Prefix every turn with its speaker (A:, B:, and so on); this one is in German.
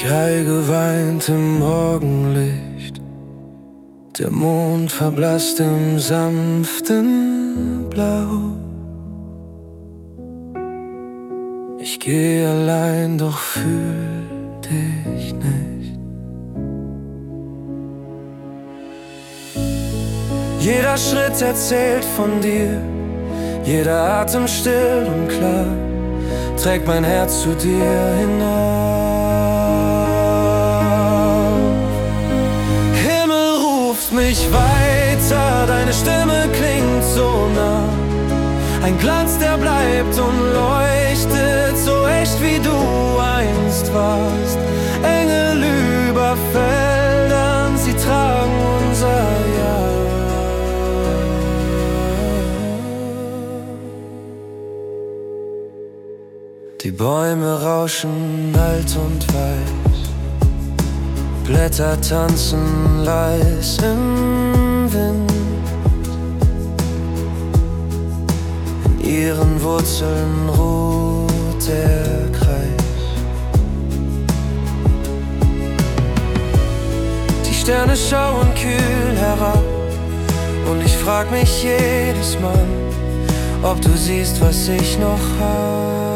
A: Hai geweint im Morgenlicht, der Mond verblasst im sanften Blau. Ich geh allein, doch fühl dich nicht. Jeder Schritt erzählt von dir, jeder Atem still und klar, trägt mein Herz zu dir hinauf. Himmel ruft mich weiter, deine Stimme klingt so nah. Ein Glanz, der bleibt und leuchtet, so echt wie du einst warst. Engel über Feldern, sie tragen unser Ja. Die Bäume rauschen alt und weiß, Blätter tanzen leis im Wind. In ihren Wurzeln ruht der Kreis. Die Sterne schauen kühl herab und ich frag mich jedes Mal, ob du siehst, was ich noch hab.